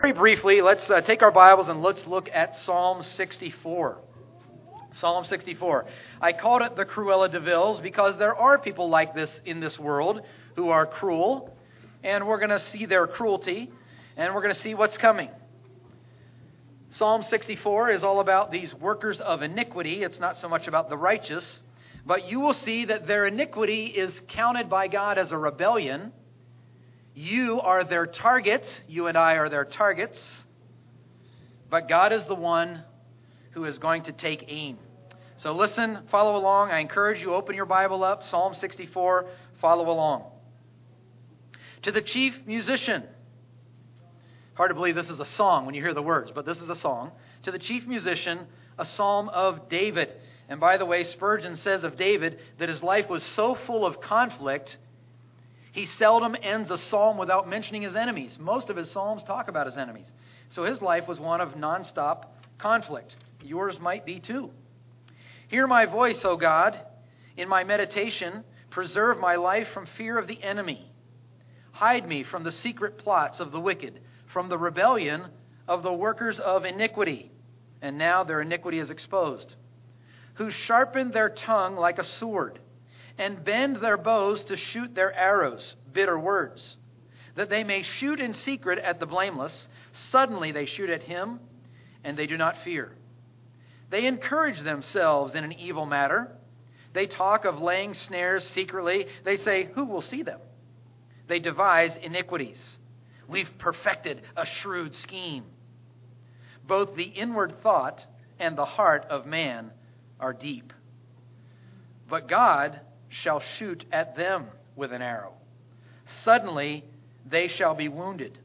Very briefly, let's take our Bibles and let's look at Psalm 64. Psalm 64. I called it the Cruella de Vil because there are people like this in this world who are cruel, and we're going to see their cruelty, and we're going to see what's coming. Psalm 64 is all about these workers of iniquity. It's not so much about the righteous, but you will see that their iniquity is counted by God as a rebellion. You are their target. You and I are their targets. But God is the one who is going to take aim. So listen, follow along. I encourage you, open your Bible up, Psalm 64, follow along. To the chief musician. Hard to believe this is a song when you hear the words, but this is a song. To the chief musician, a psalm of David. And by the way, Spurgeon says of David that his life was so full of conflict, he seldom ends a psalm without mentioning his enemies. Most of his psalms talk about his enemies. So his life was one of nonstop conflict. Yours might be too. Hear my voice, O God, in my meditation. Preserve my life from fear of the enemy. Hide me from the secret plots of the wicked, from the rebellion of the workers of iniquity. And now their iniquity is exposed. Who sharpen their tongue like a sword, and bend their bows to shoot their arrows, bitter words, that they may shoot in secret at the blameless. Suddenly they shoot at him, and they do not fear. They encourage themselves in an evil matter. They talk of laying snares secretly. They say, who will see them? They devise iniquities. We've perfected a shrewd scheme. Both the inward thought and the heart of man are deep. But God shall shoot at them with an arrow. Suddenly they shall be wounded.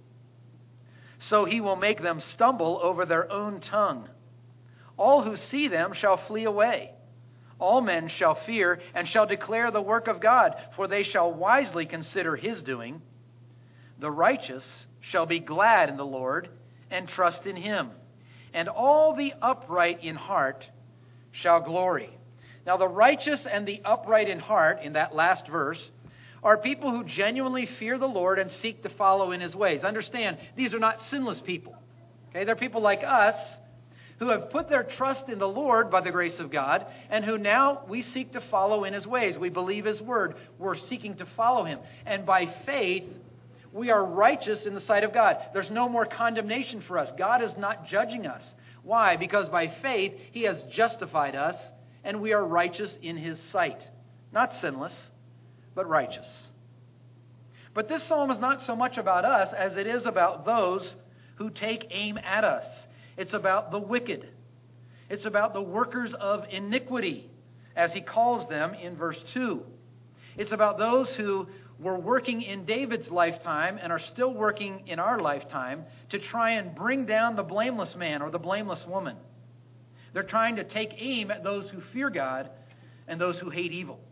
So he will make them stumble over their own tongue. All who see them shall flee away. All men shall fear and shall declare the work of God, for they shall wisely consider his doing. The righteous shall be glad in the Lord and trust in him. And all the upright in heart shall glory. Now, the righteous and the upright in heart, in that last verse, are people who genuinely fear the Lord and seek to follow in his ways. Understand, these are not sinless people. Okay, they're people like us who have put their trust in the Lord by the grace of God, and who now we seek to follow in his ways. We believe his word. We're seeking to follow him. And by faith, we are righteous in the sight of God. There's no more condemnation for us. God is not judging us. Why? Because by faith, he has justified us, and we are righteous in his sight. Not sinless, but righteous. But this psalm is not so much about us as it is about those who take aim at us. It's about the wicked. It's about the workers of iniquity, as he calls them in verse 2. It's about those who were working in David's lifetime and are still working in our lifetime to try and bring down the blameless man or the blameless woman. They're trying to take aim at those who fear God and those who hate evil.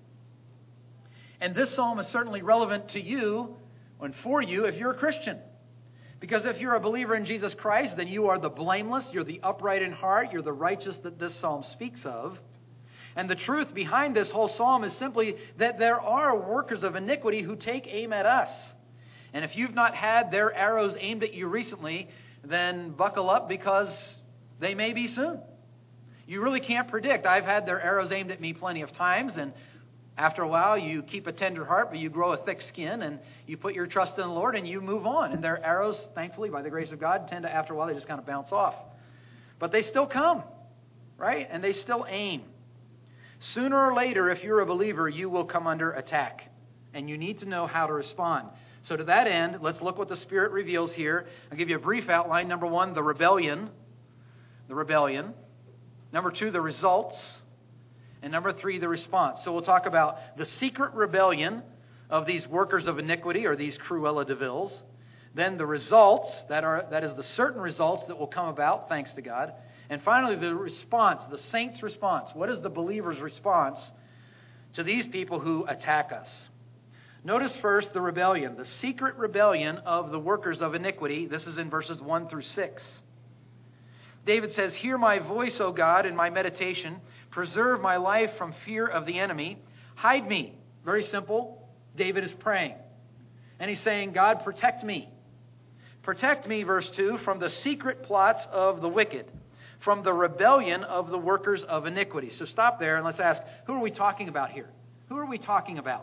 And this psalm is certainly relevant to you and for you if you're a Christian. Because if you're a believer in Jesus Christ, then you are the blameless, you're the upright in heart, you're the righteous that this psalm speaks of. And the truth behind this whole psalm is simply that there are workers of iniquity who take aim at us. And if you've not had their arrows aimed at you recently, then buckle up because they may be soon. You really can't predict. I've had their arrows aimed at me plenty of times, and after a while you keep a tender heart, but you grow a thick skin, and you put your trust in the Lord, and you move on. And their arrows, thankfully, by the grace of God, tend to, after a while, they just kind of bounce off. But they still come, right? And they still aim. Sooner or later, if you're a believer, you will come under attack, and you need to know how to respond. So to that end, let's look what the Spirit reveals here. I'll give you a brief outline. Number one, the rebellion. The rebellion. Number two, the results. And number three, the response. So we'll talk about the secret rebellion of these workers of iniquity, or these Cruella de Vils. Then the results, that is the certain results that will come about, thanks to God. And finally, the response, the saints' response. What is the believer's response to these people who attack us? Notice first the rebellion, the secret rebellion of the workers of iniquity. This is in verses 1 through 6. David says, hear my voice, O God, in my meditation. Preserve my life from fear of the enemy. Hide me. Very simple. David is praying. And he's saying, God, protect me. Protect me, verse 2, from the secret plots of the wicked, from the rebellion of the workers of iniquity. So stop there and let's ask, who are we talking about here? Who are we talking about?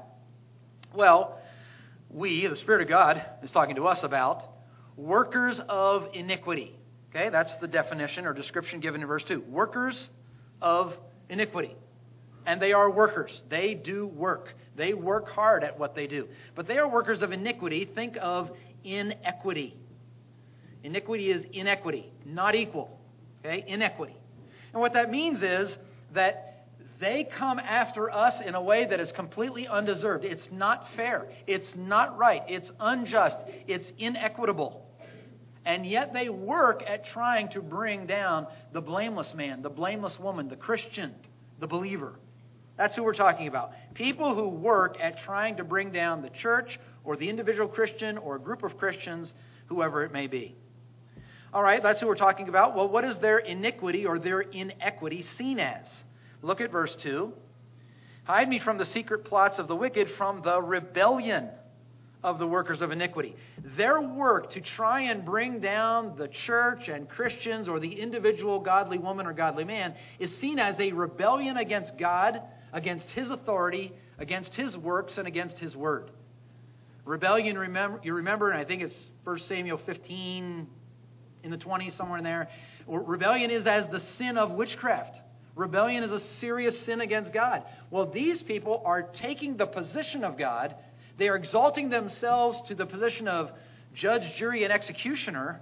Well, we, the Spirit of God, is talking to us about workers of iniquity. Okay, that's the definition or description given in verse 2. Workers of iniquity. And they are workers. They do work. They work hard at what they do. But they are workers of iniquity. Think of inequity. Iniquity is inequity, not equal. Okay, inequity. And what that means is that they come after us in a way that is completely undeserved. It's not fair. It's not right. It's unjust. It's inequitable. And yet they work at trying to bring down the blameless man, the blameless woman, the Christian, the believer. That's who we're talking about. People who work at trying to bring down the church or the individual Christian or a group of Christians, whoever it may be. All right, that's who we're talking about. Well, what is their iniquity or their inequity seen as? Look at verse 2. Hide me from the secret plots of the wicked, from the rebellion of the workers of iniquity. Their work to try and bring down the church and Christians or the individual godly woman or godly man is seen as a rebellion against God, against His authority, against His works, and against His word. Rebellion, you remember, and I think it's 1 Samuel 15, in the 20s, somewhere in there. Rebellion is as the sin of witchcraft. Rebellion is a serious sin against God. Well, these people are taking the position of God. They are exalting themselves to the position of judge, jury, and executioner.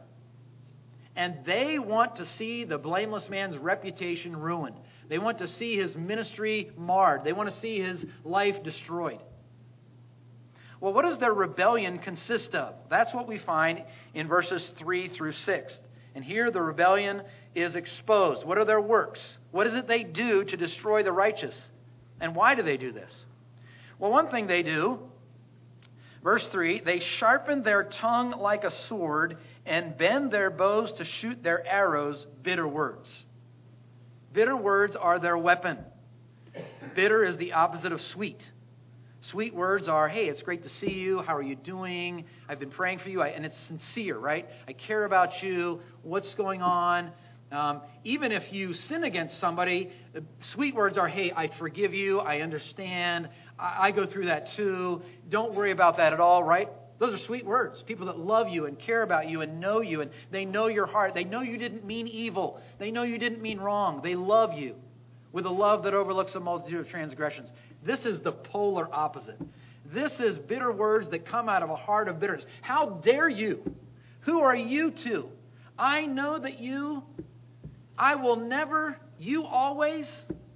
And they want to see the blameless man's reputation ruined. They want to see his ministry marred. They want to see his life destroyed. Well, what does their rebellion consist of? That's what we find in verses 3 through 6. And here the rebellion is exposed. What are their works? What is it they do to destroy the righteous? And why do they do this? Well, one thing they do, verse 3, they sharpen their tongue like a sword and bend their bows to shoot their arrows, bitter words. Bitter words are their weapon. Bitter is the opposite of sweet. Sweet words are, hey, it's great to see you. How are you doing? I've been praying for you. And it's sincere, right? I care about you. What's going on? Even if you sin against somebody, sweet words are, hey, I forgive you. I understand. I go through that too. Don't worry about that at all, right? Those are sweet words. People that love you and care about you and know you, and they know your heart. They know you didn't mean evil. They know you didn't mean wrong. They love you with a love that overlooks a multitude of transgressions. This is the polar opposite. This is bitter words that come out of a heart of bitterness. How dare you? Who are you to? I know that I will never, you always.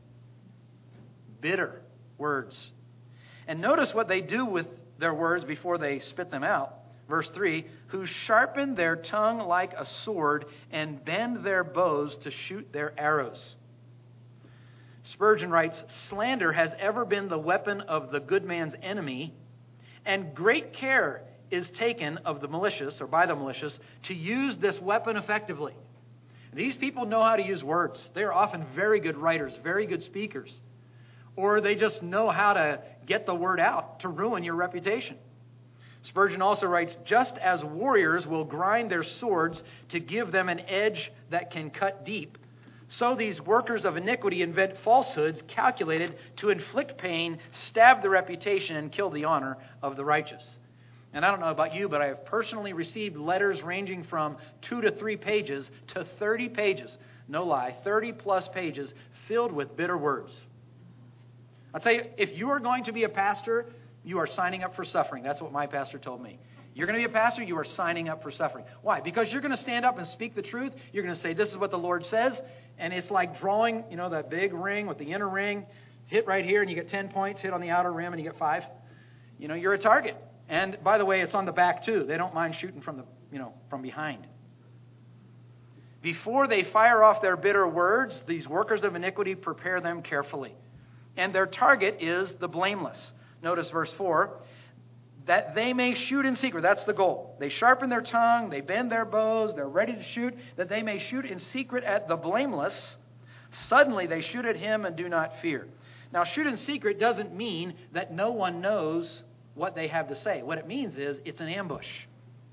Bitter words. And notice what they do with their words before they spit them out. Verse 3, who sharpen their tongue like a sword and bend their bows to shoot their arrows. Spurgeon writes, slander has ever been the weapon of the good man's enemy, and great care is taken of the malicious, or by the malicious, to use this weapon effectively. These people know how to use words. They are often very good writers, very good speakers. Or they just know how to get the word out to ruin your reputation. Spurgeon also writes, just as warriors will grind their swords to give them an edge that can cut deep, so these workers of iniquity invent falsehoods calculated to inflict pain, stab the reputation, and kill the honor of the righteous. And I don't know about you, but I have personally received letters ranging from 2 to 3 pages to 30 pages. No lie, 30 plus pages filled with bitter words. I'll tell you, if you are going to be a pastor, you are signing up for suffering. That's what my pastor told me. You're going to be a pastor, you are signing up for suffering. Why? Because you're going to stand up and speak the truth. You're going to say, this is what the Lord says. And it's like drawing, that big ring with the inner ring. Hit right here and you get 10 points. Hit on the outer rim and you get 5. You're a target. And by the way, it's on the back too. They don't mind shooting from from behind. Before they fire off their bitter words, these workers of iniquity prepare them carefully. And their target is the blameless. Notice verse 4. That they may shoot in secret. That's the goal. They sharpen their tongue. They bend their bows. They're ready to shoot. That they may shoot in secret at the blameless. Suddenly they shoot at him and do not fear. Now, shoot in secret doesn't mean that no one knows what they have to say. What it means is it's an ambush.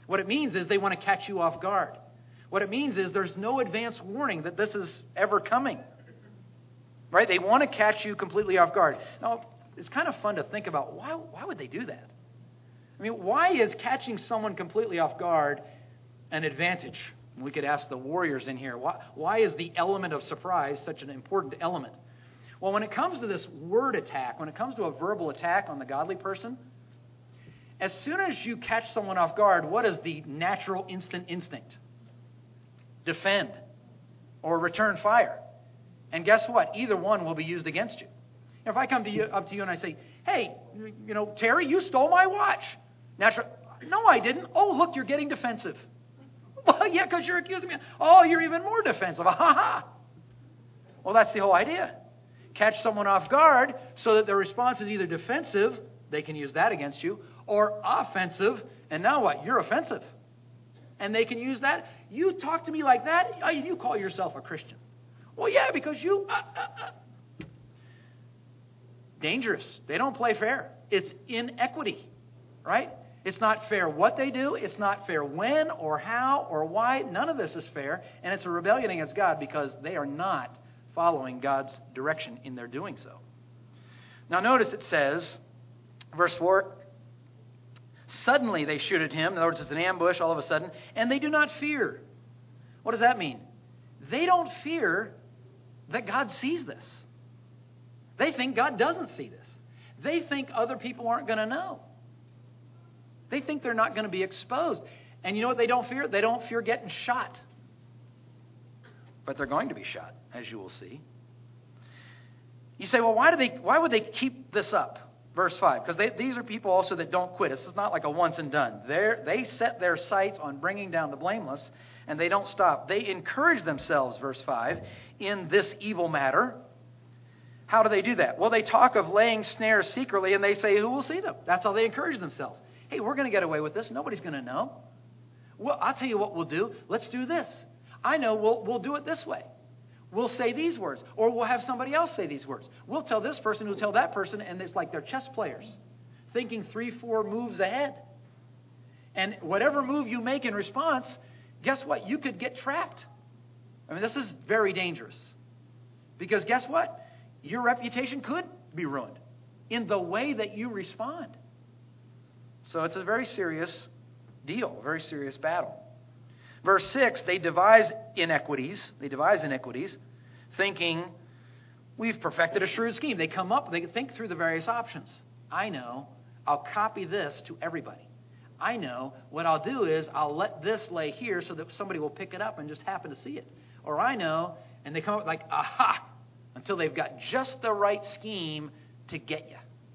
What it means is they want to catch you off guard. What it means is there's no advance warning that this is ever coming. Right? They want to catch you completely off guard. Now, it's kind of fun to think about, why would they do that? I mean, why is catching someone completely off guard an advantage? We could ask the warriors in here, why is the element of surprise such an important element? Well, when it comes to this word attack, when it comes to a verbal attack on the godly person, as soon as you catch someone off guard, what is the natural instant instinct? Defend or return fire. And guess what? Either one will be used against you. If I come up to you and I say, hey, Terry, you stole my watch. No, I didn't. Oh, look, you're getting defensive. Well, yeah, because you're accusing me. Oh, you're even more defensive. Ha ha. Well, that's the whole idea. Catch someone off guard so that their response is either defensive, they can use that against you, or offensive, and now what? You're offensive. And they can use that. You talk to me like that, you call yourself a Christian. Well, yeah, because you... Dangerous. They don't play fair. It's inequity, right? It's not fair what they do. It's not fair when or how or why. None of this is fair. And it's a rebellion against God because they are not following God's direction in their doing so. Now notice it says, verse 4, suddenly they shoot at him. In other words, it's an ambush all of a sudden. And they do not fear. What does that mean? They don't fear that God sees this. They think God doesn't see this. They think other people aren't going to know. They think they're not going to be exposed. And you know what they don't fear? They don't fear getting shot. But they're going to be shot, as you will see. You say, well, why would they keep this up? Verse 5, because these are people also that don't quit. This is not like a once and done. They set their sights on bringing down the blameless, and they don't stop. They encourage themselves, verse 5, in this evil matter. How do they do that? Well, they talk of laying snares secretly, and they say, who will see them? That's how they encourage themselves. Hey, we're going to get away with this. Nobody's going to know. Well, I'll tell you what we'll do. Let's do this. I know we'll do it this way. We'll say these words, or we'll have somebody else say these words. We'll tell this person who'll tell that person, and it's like they're chess players, thinking 3-4 moves ahead. And whatever move you make in response, guess what? You could get trapped. I mean, this is very dangerous. Because guess what? Your reputation could be ruined in the way that you respond. So it's a very serious deal, a very serious battle. Verse 6, they devise inequities, thinking, we've perfected a shrewd scheme. They come up, they think through the various options. I know, I'll copy this to everybody. I know, what I'll do is I'll let this lay here so that somebody will pick it up and just happen to see it. Or I know, and they come up like, aha, until they've got just the right scheme to get you.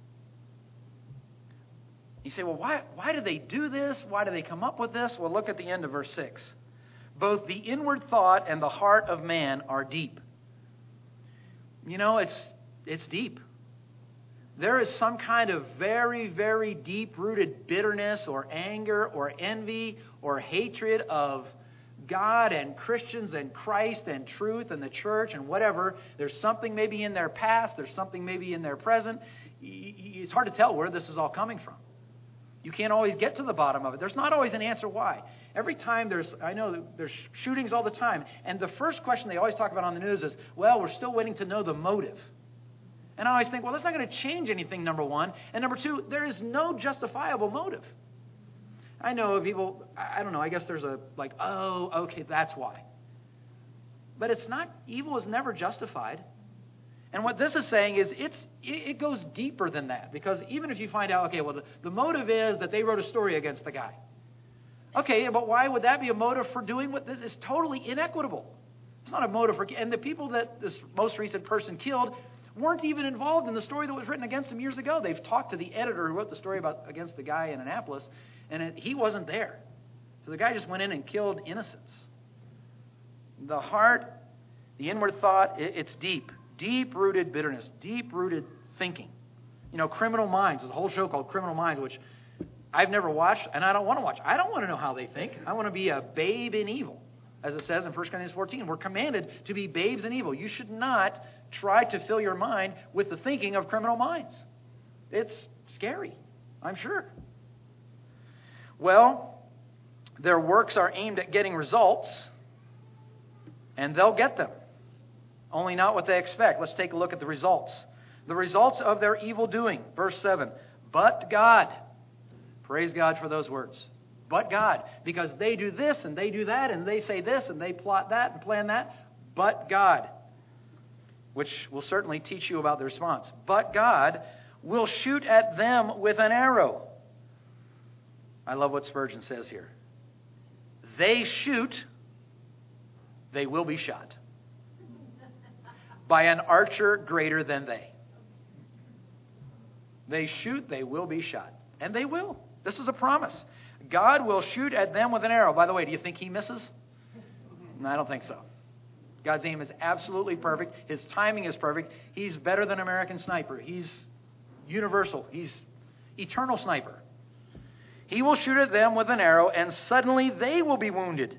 You say, well, why do they do this? Why do they come up with this? Well, look at the end of verse 6. Both the inward thought and the heart of man are deep. You know, it's deep. There is some kind of very, very deep-rooted bitterness or anger or envy or hatred of God and Christians and Christ and truth and the church and whatever. There's something maybe in their past. There's something maybe in their present. It's hard to tell where this is all coming from. You can't always get to the bottom of it. There's not always an answer why. Every time I know there's shootings all the time. And the first question they always talk about on the news is, well, we're still waiting to know the motive. And I always think, well, that's not going to change anything, number one. And number two, there is no justifiable motive. I know people, I don't know, I guess there's oh, okay, that's why. But it's not, evil is never justified. And what this is saying is it goes deeper than that. Because even if you find out, okay, well, the motive is that they wrote a story against the guy. Okay, but why would that be a motive for doing what this is totally inequitable? It's not a motive for... And the people that this most recent person killed weren't even involved in the story that was written against them years ago. They've talked to the editor who wrote the story against the guy in Annapolis, and he wasn't there. So the guy just went in and killed innocents. The heart, the inward thought, it's deep. Deep-rooted bitterness, deep-rooted thinking. You know, Criminal Minds. There's a whole show called Criminal Minds, which I've never watched, and I don't want to watch. I don't want to know how they think. I want to be a babe in evil. As it says in 1 Corinthians 14, we're commanded to be babes in evil. You should not try to fill your mind with the thinking of criminal minds. It's scary, I'm sure. Well, Their works are aimed at getting results, and they'll get them. Only not what they expect. Let's take a look at the results. The results of their evil doing. Verse 7. But God. Praise God for those words. But God. Because they do this and they do that and they say this and they plot that and plan that. But God. Which will certainly teach you about the response. But God will shoot at them with an arrow. I love what Spurgeon says here. They shoot, they will be shot by an archer greater than they. They shoot, they will be shot. And they will. This is a promise. God will shoot at them with an arrow. By the way, do you think he misses? No, I don't think so. God's aim is absolutely perfect. His timing is perfect. He's better than American Sniper. He's universal. He's eternal sniper. He will shoot at them with an arrow, and suddenly they will be wounded.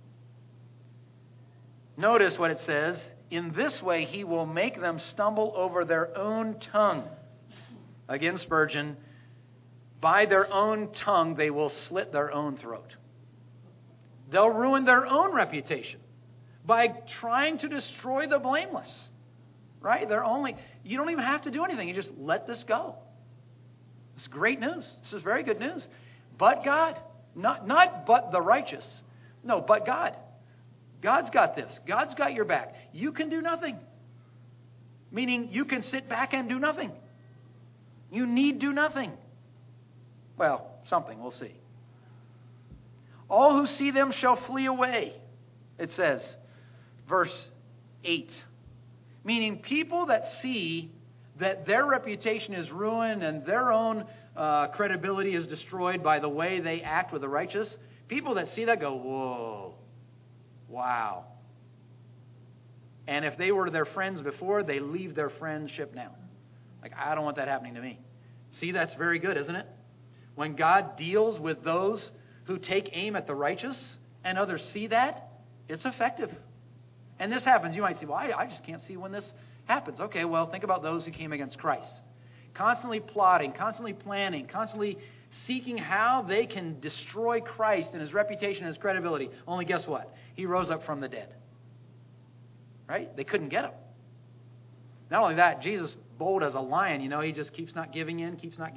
Notice what it says. In this way, he will make them stumble over their own tongue. Again, Spurgeon, by their own tongue, they will slit their own throat. They'll ruin their own reputation by trying to destroy the blameless. Right? You don't even have to do anything. You just let this go. It's great news. This is very good news. But God. Not but the righteous. No, but God. God's got this. God's got your back. You can do nothing. Meaning you can sit back and do nothing. You need do nothing. Well, something. We'll see. All who see them shall flee away. It says, verse 8. Meaning people that see that their reputation is ruined and their own credibility is destroyed by the way they act with the righteous, people that see that go, whoa, wow. And if they were their friends before, they leave their friendship now. Like, I don't want that happening to me. See, that's very good, isn't it? When God deals with those who take aim at the righteous and others see that, it's effective. And this happens. You might say, well, I just can't see when this happens. Okay, well, think about those who came against Christ. Constantly plotting, constantly planning, constantly seeking how they can destroy Christ and his reputation and his credibility. Only guess what? He rose up from the dead. Right? They couldn't get him. Not only that, Jesus, bold as a lion, he just keeps not giving in.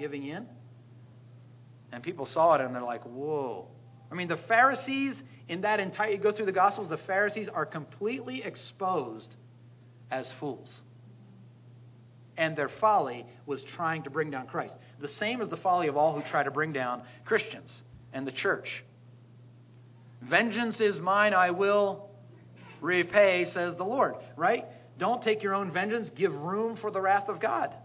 And people saw it and they're like, whoa. I mean, the Pharisees in that you go through the Gospels, the Pharisees are completely exposed as fools. And their folly was trying to bring down Christ. The same as the folly of all who try to bring down Christians and the church. Vengeance is mine, I will repay, says the Lord. Right? Don't take your own vengeance. Give room for the wrath of God.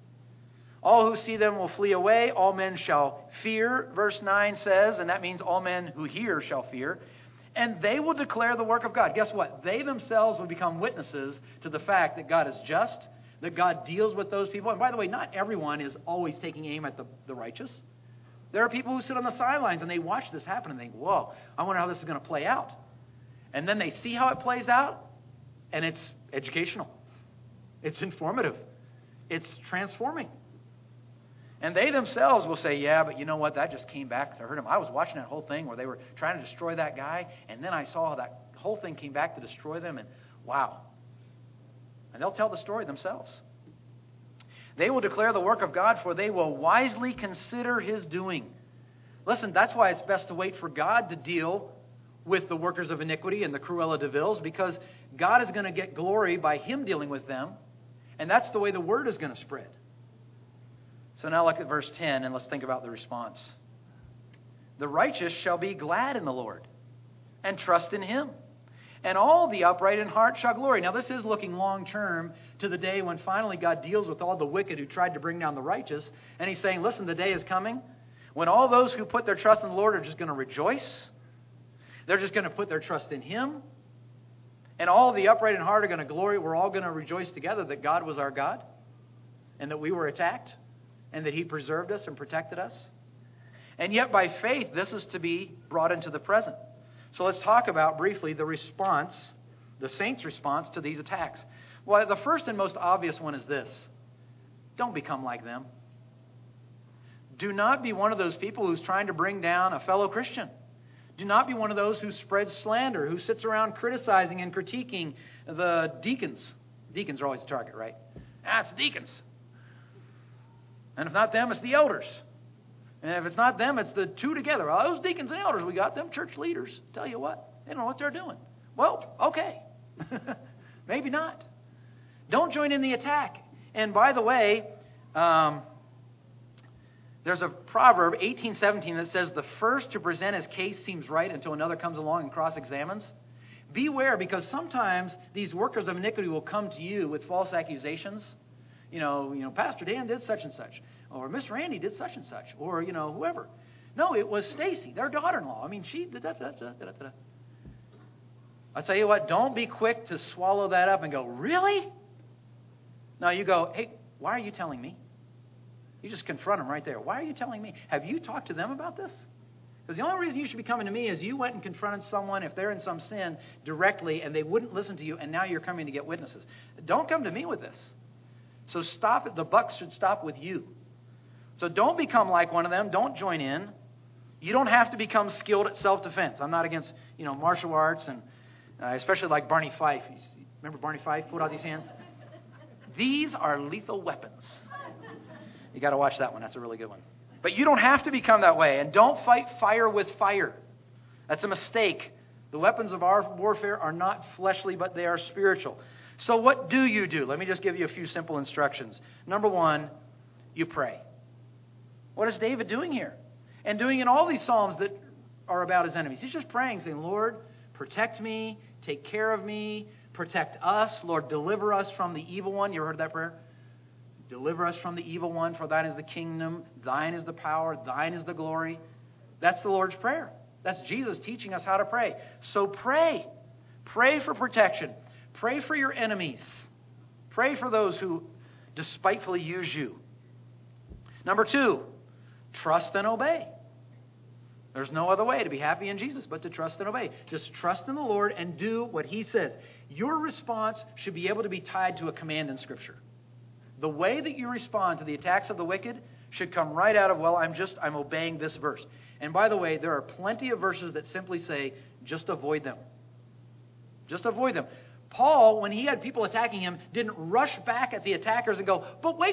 All who see them will flee away. All men shall fear, verse 9 says, and that means all men who hear shall fear. And they will declare the work of God. Guess what? They themselves will become witnesses to the fact that God is just, that God deals with those people. And by the way, not everyone is always taking aim at the righteous. There are people who sit on the sidelines and they watch this happen and think, whoa, I wonder how this is going to play out. And then they see how it plays out, and it's educational. It's informative. It's transforming. And they themselves will say, yeah, but you know what? That just came back to hurt him. I was watching that whole thing where they were trying to destroy that guy, and then I saw that whole thing came back to destroy them, and wow. And they'll tell the story themselves. They will declare the work of God, for they will wisely consider his doing. Listen, that's why it's best to wait for God to deal with the workers of iniquity and the Cruella de Vils, because God is going to get glory by him dealing with them, and that's the way the word is going to spread. So now look at verse 10 and let's think about the response. The righteous shall be glad in the Lord and trust in him. And all the upright in heart shall glory. Now this is looking long term to the day when finally God deals with all the wicked who tried to bring down the righteous. And he's saying, listen, the day is coming when all those who put their trust in the Lord are just going to rejoice. They're just going to put their trust in him. And all the upright in heart are going to glory. We're all going to rejoice together that God was our God and that we were attacked, and that he preserved us and protected us. And yet by faith, this is to be brought into the present. So let's talk about briefly the response, the saints' response to these attacks. Well, the first and most obvious one is this. Don't become like them. Do not be one of those people who's trying to bring down a fellow Christian. Do not be one of those who spreads slander, who sits around criticizing and critiquing the deacons. Deacons are always the target, right? It's deacons. And if not them, it's the elders. And if it's not them, it's the two together. All those deacons and elders we got, them church leaders, tell you what, they don't know what they're doing. Well, okay. Maybe not. Don't join in the attack. And by the way, there's a proverb, 18:17, that says, the first to present his case seems right until another comes along and cross-examines. Beware, because sometimes these workers of iniquity will come to you with false accusations. You know, Pastor Dan did such and such, or Miss Randy did such and such, or, whoever. No, it was Stacy, their daughter-in-law. I mean, she... I'll tell you what, don't be quick to swallow that up and go, really? No, you go, hey, why are you telling me? You just confront them right there. Why are you telling me? Have you talked to them about this? Because the only reason you should be coming to me is you went and confronted someone if they're in some sin directly and they wouldn't listen to you, and now you're coming to get witnesses. Don't come to me with this. So stop it. The buck should stop with you. So don't become like one of them. Don't join in. You don't have to become skilled at self-defense. I'm not against, martial arts, and especially like Barney Fife. Remember Barney Fife? Put out these hands. These are lethal weapons. You got to watch that one. That's a really good one. But you don't have to become that way. And don't fight fire with fire. That's a mistake. The weapons of our warfare are not fleshly, but they are spiritual. So what do you do? Let me just give you a few simple instructions. Number one, you pray. What is David doing here? And doing in all these Psalms that are about his enemies. He's just praying, saying, Lord, protect me, take care of me, protect us. Lord, deliver us from the evil one. You ever heard that prayer? Deliver us from the evil one, for thine is the kingdom, thine is the power, thine is the glory. That's the Lord's Prayer. That's Jesus teaching us how to pray. So pray. Pray for protection. Pray for your enemies. Pray for those who despitefully use you. Number two, trust and obey. There's no other way to be happy in Jesus but to trust and obey. Just trust in the Lord and do what He says. Your response should be able to be tied to a command in Scripture. The way that you respond to the attacks of the wicked should come right out of, I'm obeying this verse. And by the way, there are plenty of verses that simply say, just avoid them. Just avoid them. Paul, when he had people attacking him, didn't rush back at the attackers and go, but wait.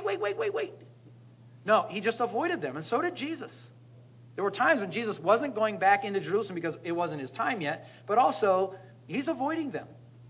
No, he just avoided them, and so did Jesus. There were times when Jesus wasn't going back into Jerusalem because it wasn't his time yet, but also he's avoiding them.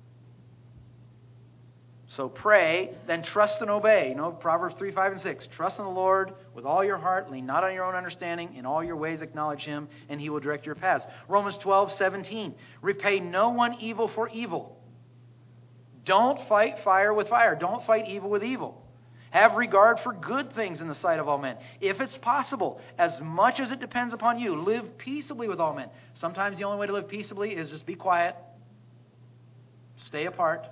So pray, then trust and obey. Proverbs 3, 5, and 6. Trust in the Lord with all your heart. Lean not on your own understanding. In all your ways acknowledge Him, and He will direct your paths. Romans 12, 17. Repay no one evil for evil. Don't fight fire with fire. Don't fight evil with evil. Have regard for good things in the sight of all men. If it's possible, as much as it depends upon you, live peaceably with all men. Sometimes the only way to live peaceably is just be quiet. Stay apart.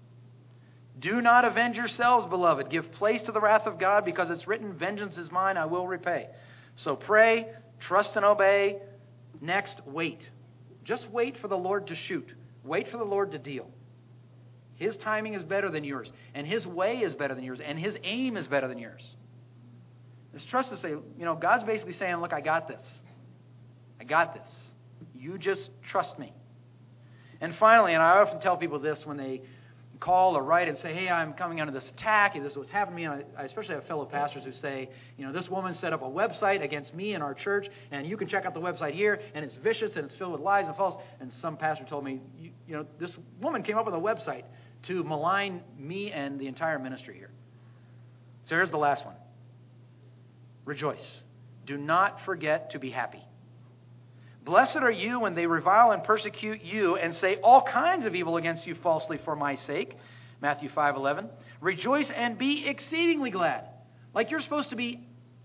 Do not avenge yourselves, beloved. Give place to the wrath of God, because it's written, vengeance is mine, I will repay. So pray, trust and obey. Next, wait. Just wait for the Lord to shoot. Wait for the Lord to deal. His timing is better than yours, and His way is better than yours, and His aim is better than yours. It's trust to say, God's basically saying, look, I got this. I got this. You just trust me. And finally, and I often tell people this when they call or write and say, hey, I'm coming under this attack, this is what's happened to me. And I especially have fellow pastors who say, this woman set up a website against me and our church, and you can check out the website here, and it's vicious, and it's filled with lies and false. And some pastor told me, this woman came up with a website to malign me and the entire ministry here. So here's the last one. Rejoice. Do not forget to be happy. Blessed are you when they revile and persecute you and say all kinds of evil against you falsely for my sake. Matthew 5:11. Rejoice and be exceedingly glad. Like you're supposed to be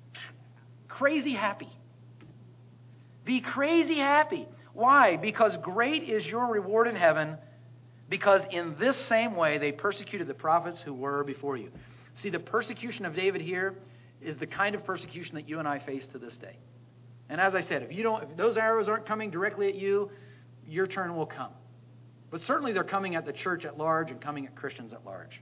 crazy happy. Be crazy happy. Why? Because great is your reward in heaven, because in this same way they persecuted the prophets who were before you. See, the persecution of David here is the kind of persecution that you and I face to this day. And as I said, if those arrows aren't coming directly at you, your turn will come. But certainly they're coming at the church at large and coming at Christians at large.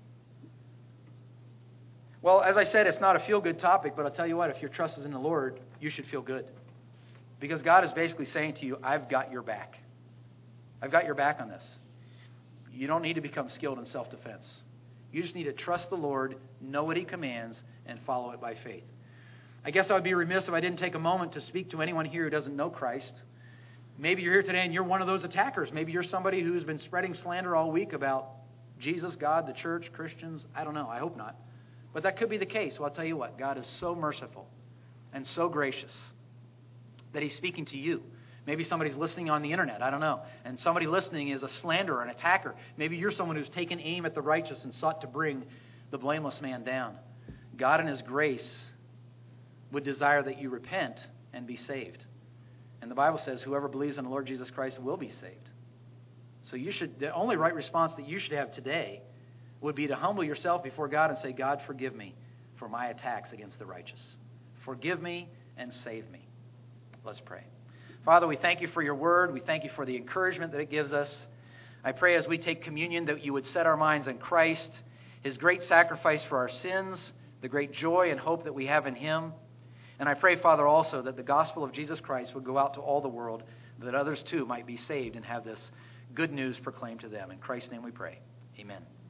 Well, as I said, it's not a feel-good topic, but I'll tell you what, if your trust is in the Lord, you should feel good. Because God is basically saying to you, I've got your back. I've got your back on this. You don't need to become skilled in self-defense. You just need to trust the Lord, know what He commands, and follow it by faith. I guess I would be remiss if I didn't take a moment to speak to anyone here who doesn't know Christ. Maybe you're here today and you're one of those attackers. Maybe you're somebody who's been spreading slander all week about Jesus, God, the church, Christians. I don't know. I hope not. But that could be the case. Well, I'll tell you what. God is so merciful and so gracious that He's speaking to you. Maybe somebody's listening on the internet. I don't know. And somebody listening is a slanderer, an attacker. Maybe you're someone who's taken aim at the righteous and sought to bring the blameless man down. God in His grace would desire that you repent and be saved. And the Bible says whoever believes in the Lord Jesus Christ will be saved. So the only right response that you should have today would be to humble yourself before God and say, God, forgive me for my attacks against the righteous. Forgive me and save me. Let's pray. Father, we thank you for your word. We thank you for the encouragement that it gives us. I pray as we take communion that you would set our minds on Christ, His great sacrifice for our sins, the great joy and hope that we have in Him. And I pray, Father, also that the gospel of Jesus Christ would go out to all the world, that others too might be saved and have this good news proclaimed to them. In Christ's name we pray. Amen.